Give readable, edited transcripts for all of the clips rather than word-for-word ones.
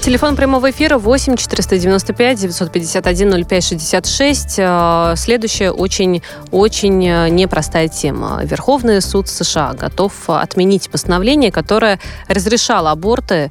Телефон прямого эфира 8 495 951 05 66. Следующая очень непростая тема. Верховный суд США готов отменить постановление, которое разрешало аборты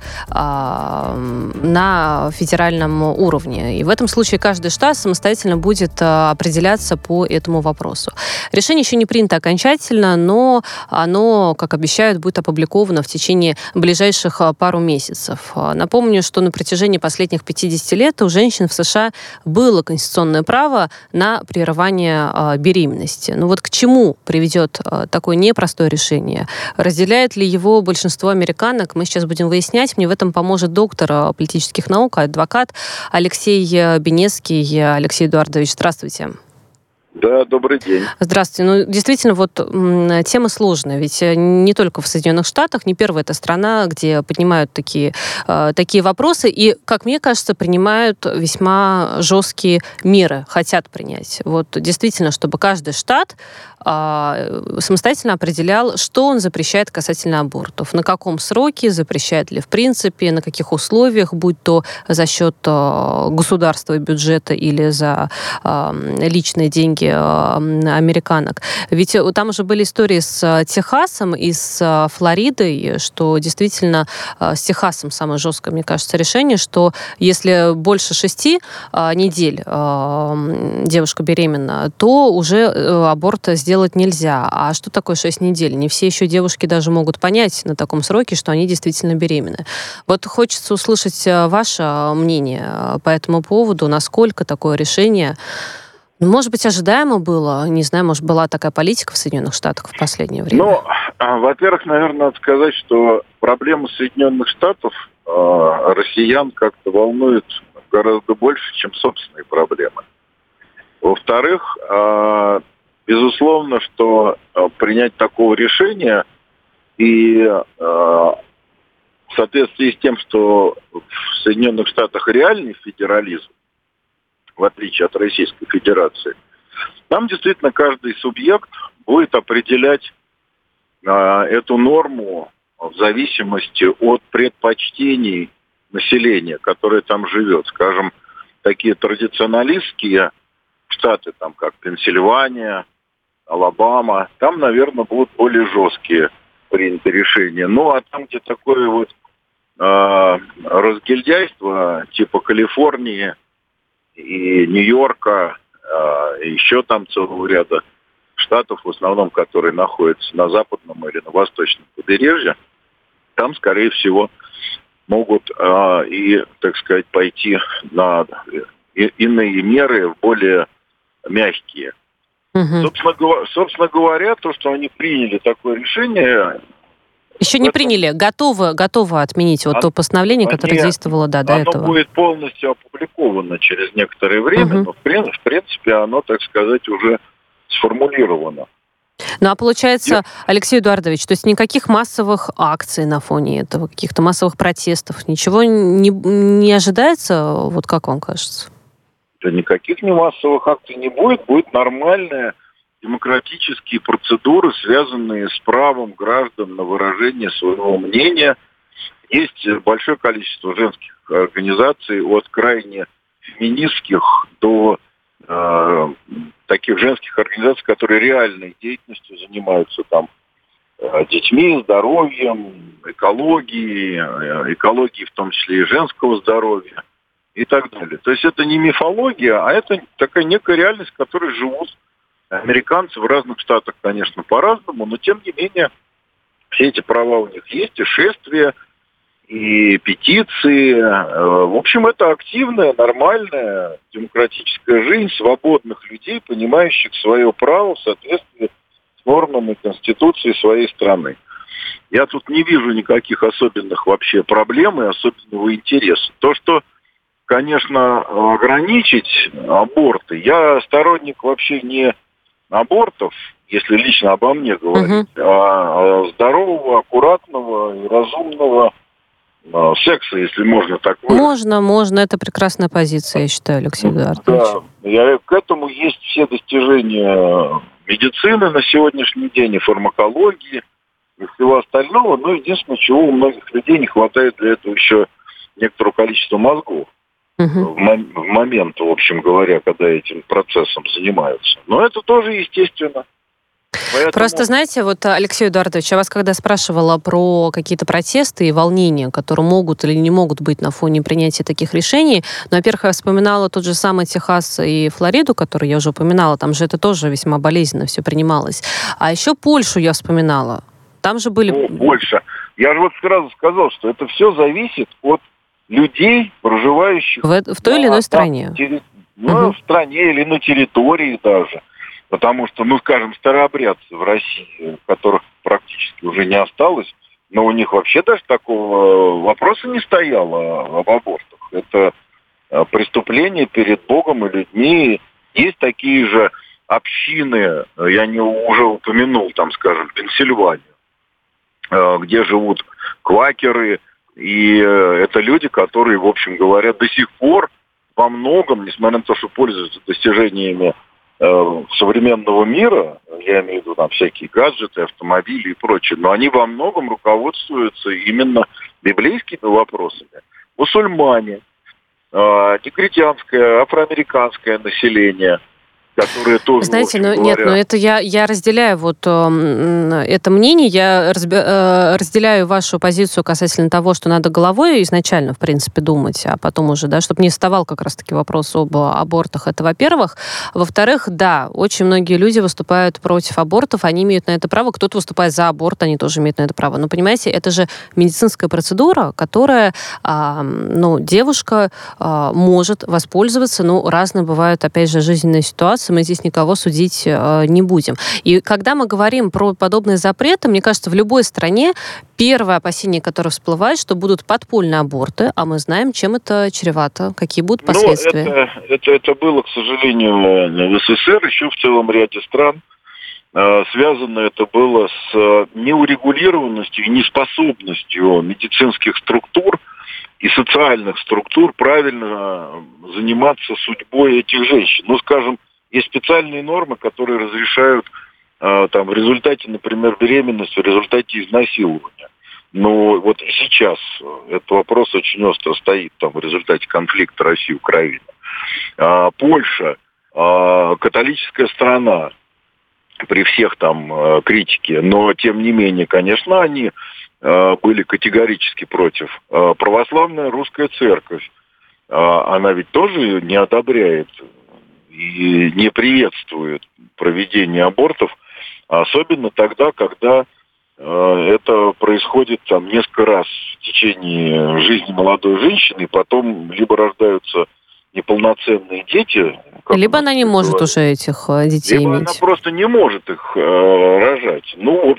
на федеральном уровне. И в этом случае каждый штат самостоятельно будет определяться по этому вопросу. Решение еще не принято окончательно, но оно, как обещают, будет опубликовано в течение ближайших пару месяцев. Напомню, что на протяжении последних 50 лет у женщин в США было конституционное право на прерывание беременности. Ну вот к чему приведет такое непростое решение? Разделяет ли его большинство американок? Мы сейчас будем выяснять. Мне в этом поможет доктор политических наук, адвокат Алексей Бенецкий. Алексей Эдуардович, здравствуйте. Да, добрый день. Здравствуйте. Ну, действительно, вот тема сложная, ведь не только в Соединенных Штатах, не первая это страна, где поднимают такие вопросы, и, как мне кажется, принимают весьма жесткие меры, хотят принять. Вот действительно, чтобы каждый штат самостоятельно определял, что он запрещает касательно абортов, на каком сроке, запрещает ли в принципе, на каких условиях, будь то за счет государства и бюджета или за личные деньги американок. Ведь там уже были истории с Техасом и с Флоридой, что действительно с Техасом самое жесткое, мне кажется, решение, что если больше 6 недель девушка беременна, то уже аборт сделать нельзя. А что такое 6 недель? Не все еще девушки даже могут понять на таком сроке, что они действительно беременны. Вот хочется услышать ваше мнение по этому поводу, насколько такое решение, может быть, ожидаемо было? Не знаю, может, была такая политика в Соединенных Штатах в последнее время? Ну, во-первых, наверное, надо сказать, что проблема Соединенных Штатов россиян как-то волнует гораздо больше, чем собственные проблемы. Во-вторых, безусловно, что принять такого решения и в соответствии с тем, что в Соединенных Штатах реальный федерализм, в отличие от Российской Федерации, там действительно каждый субъект будет определять эту норму в зависимости от предпочтений населения, которое там живет. Скажем, такие традиционалистские штаты, там как Пенсильвания, Алабама, там, наверное, будут более жесткие приняты решения. Ну, а там, где такое вот разгильдяйство, типа Калифорнии и Нью-Йорка, и еще там целого ряда штатов, в основном, которые находятся на западном или на восточном побережье, там, скорее всего, могут так сказать, пойти на иные меры, более мягкие. Угу. Собственно говоря, то, что они приняли такое решение... Еще не приняли, готовы отменить вот то постановление, которое действовало до этого. Оно будет полностью опубликовано через некоторое время, но в принципе оно, так сказать, уже сформулировано. Ну, а получается, Алексей Эдуардович, то есть никаких массовых акций на фоне этого, каких-то массовых протестов, ничего не ожидается, вот как вам кажется? Да никаких массовых акций не будет, будет нормальная демократические процедуры, связанные с правом граждан на выражение своего мнения. Есть большое количество женских организаций, от крайне феминистских до таких женских организаций, которые реальной деятельностью занимаются там детьми, здоровьем, экологией, в том числе и женского здоровья и так далее. То есть это не мифология, а это такая некая реальность, в которой живут американцы в разных штатах, конечно, по-разному, но тем не менее все эти права у них есть, и шествия, и петиции. В общем, это активная, нормальная демократическая жизнь свободных людей, понимающих свое право в соответствии с нормами Конституции своей страны. Я тут не вижу никаких особенных вообще проблем и особенного интереса. То, что, конечно, ограничить аборты, я сторонник вообще не абортов, если лично обо мне говорить, а здорового, аккуратного и разумного секса, если можно так выразить. Можно. Это прекрасная позиция, я считаю, Алексей Эдуардович. Да, к этому есть все достижения медицины на сегодняшний день, и фармакологии, и всего остального. Но единственное, чего у многих людей не хватает для этого еще некоторого количества мозгов в момент, в общем говоря, когда этим процессом занимаются. Но это тоже естественно. Поэтому... Просто, знаете, вот, Алексей Эдуардович, я вас когда спрашивала про какие-то протесты и волнения, которые могут или не могут быть на фоне принятия таких решений, ну, во-первых, я вспоминала тот же самый Техас и Флориду, который я уже упоминала, там же это тоже весьма болезненно все принималось. А еще Польшу я вспоминала. Там же были... Больше. Я же вот сразу сказал, что это все зависит от людей, проживающих... В той или иной стране. В стране или на территории даже. Потому что, скажем, старообрядцы в России, которых практически уже не осталось, но у них вообще даже такого вопроса не стояло об абортах. Это преступление перед Богом и людьми. Есть такие же общины, я уже упомянул, там, скажем, Пенсильванию, где живут квакеры, и это люди, которые, в общем говоря, до сих пор во многом, несмотря на то, что пользуются достижениями современного мира, я имею в виду там всякие гаджеты, автомобили и прочее, но они во многом руководствуются именно библейскими вопросами. Мусульмане, негритянское, афроамериканское население, которые тоже... Знаете, это я разделяю это мнение, я разделяю вашу позицию касательно того, что надо головой изначально, в принципе, думать, а потом уже, да, чтобы не вставал как раз-таки вопрос об абортах, это во-первых. Во-вторых, да, очень многие люди выступают против абортов, они имеют на это право, кто-то выступает за аборт, они тоже имеют на это право. Но, понимаете, это же медицинская процедура, которая, девушка может воспользоваться, разные бывают, опять же, жизненные ситуации, мы здесь никого судить не будем. И когда мы говорим про подобные запреты, мне кажется, в любой стране первое опасение, которое всплывает, что будут подпольные аборты, а мы знаем, чем это чревато, какие будут последствия. Это было, к сожалению, в СССР, еще в целом ряде стран. Связано это было с неурегулированностью и неспособностью медицинских структур и социальных структур правильно заниматься судьбой этих женщин. Скажем, есть специальные нормы, которые разрешают в результате, например, беременности, в результате изнасилования. Но вот и сейчас этот вопрос очень остро стоит в результате конфликта России и Украины. Польша, католическая страна, при всех критике, но тем не менее, конечно, они были категорически против. Православная русская церковь, она ведь тоже не одобряет и не приветствует проведение абортов, особенно тогда, когда это происходит несколько раз в течение жизни молодой женщины, и потом либо рождаются неполноценные дети, либо она не может уже этих детей либо иметь. Она просто не может их рожать.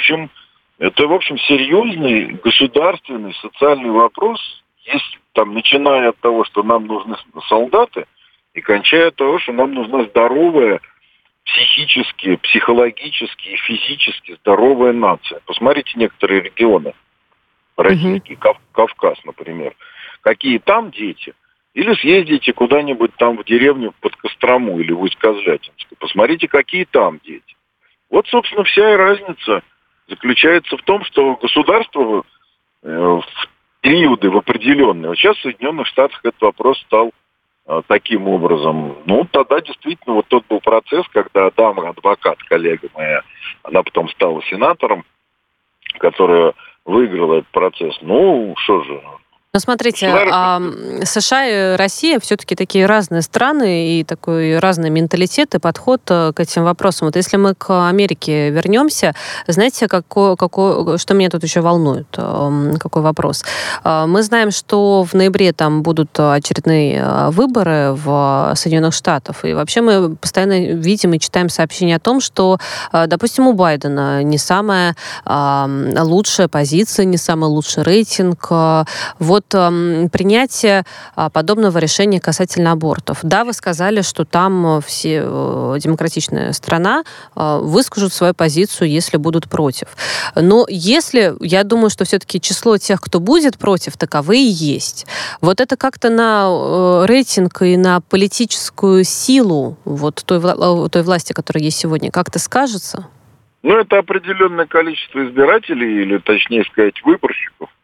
Это серьезный государственный социальный вопрос. Есть начиная от того, что нам нужны солдаты, и кончая от того, что нам нужна здоровая, психически, психологически и физически здоровая нация. Посмотрите некоторые регионы российские, Кавказ, например. Какие там дети? Или съездите куда-нибудь в деревню под Кострому или в Усть-Козлятинск. Посмотрите, какие там дети. Вот, собственно, вся и разница заключается в том, что государство в периоды в определенные. Вот сейчас в Соединенных Штатах этот вопрос стал таким образом. Тогда действительно тот был процесс, когда Адама, адвокат, коллега моя, она потом стала сенатором, которая выиграла этот процесс. Что же... Смотрите, США и Россия все-таки такие разные страны и такой разный менталитет и подход к этим вопросам. Вот если мы к Америке вернемся, знаете, что меня тут еще волнует? Какой вопрос? Мы знаем, что в ноябре там будут очередные выборы в Соединенных Штатах, и вообще мы постоянно видим и читаем сообщения о том, что, допустим, у Байдена не самая лучшая позиция, не самый лучший рейтинг. Принятие подобного решения касательно абортов. Да, вы сказали, что там все демократичная страна выскажут свою позицию, если будут против. Но я думаю, что все-таки число тех, кто будет против, таковые и есть. Вот это как-то на рейтинг и на политическую силу той власти, которая есть сегодня, как-то скажется? Это определенное количество избирателей, или, точнее сказать, выборщиков,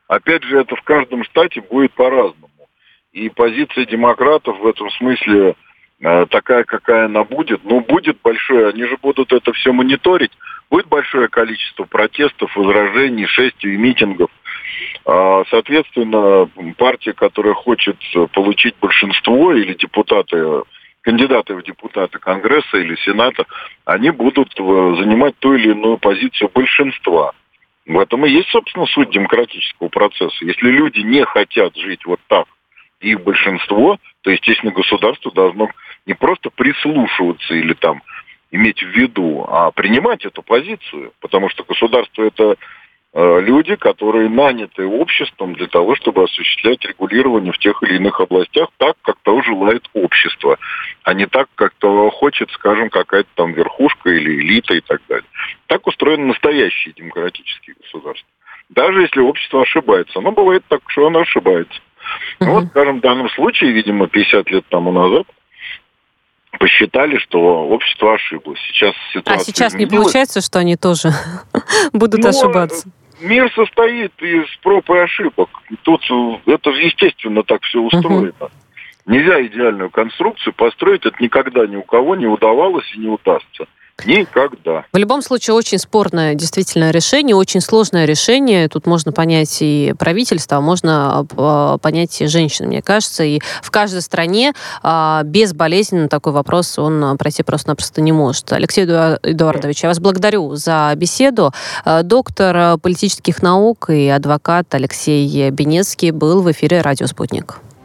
опять же, это в каждом штате будет по-разному. И позиция демократов в этом смысле такая, какая она будет. Ну, будет большое, они же будут это все мониторить. Будет большое количество протестов, возражений, шествий, митингов. Соответственно, партия, которая хочет получить большинство, или кандидаты в депутаты Конгресса или Сената, они будут занимать ту или иную позицию большинства. В этом и есть, собственно, суть демократического процесса. Если люди не хотят жить вот так, их большинство, то, естественно, государство должно не просто прислушиваться или там иметь в виду, а принимать эту позицию. Потому что государство – это люди, которые наняты обществом для того, чтобы осуществлять регулирование в тех или иных областях так, как того желает общество, а не так, как того хочет, скажем, какая-то там верхушка или элита и так далее. Так устроены настоящие демократические государства. Даже если общество ошибается. Оно бывает так, что оно ошибается. Ну, вот, скажем, в данном случае, видимо, 50 лет тому назад посчитали, что общество ошиблось. Сейчас ситуация сейчас не изменилась. получается, что они тоже будут ошибаться? Мир состоит из проб и ошибок. Тут это же естественно так все устроено. Нельзя идеальную конструкцию построить, это никогда ни у кого не удавалось и не удастся. Никогда. В любом случае, очень спорное действительно решение, очень сложное решение. Тут можно понять и правительство, а можно понять и женщин, мне кажется. И в каждой стране безболезненно такой вопрос он пройти просто-напросто не может. Алексей Эдуардович, я вас благодарю за беседу. Доктор политических наук и адвокат Алексей Бенецкий был в эфире «Радио Спутник».